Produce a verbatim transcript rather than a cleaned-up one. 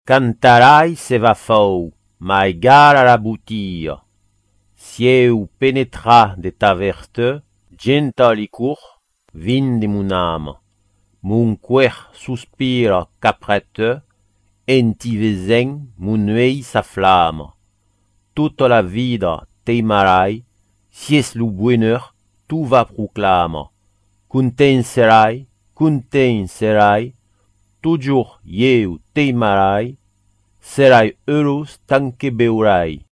Cantarai se va fou, mai gar a la boutir. Sieu penetra de ta verte, genta licour, vin de mon âme. Mon cuer sospira qu'après en ti vezeng mon nuei s'afflamme. Toute la vida t'aimarai, si es lo bonheur tu va proclame. Content serai, content serai, toujours eu t'aimarai, serai heureux tant que beurai.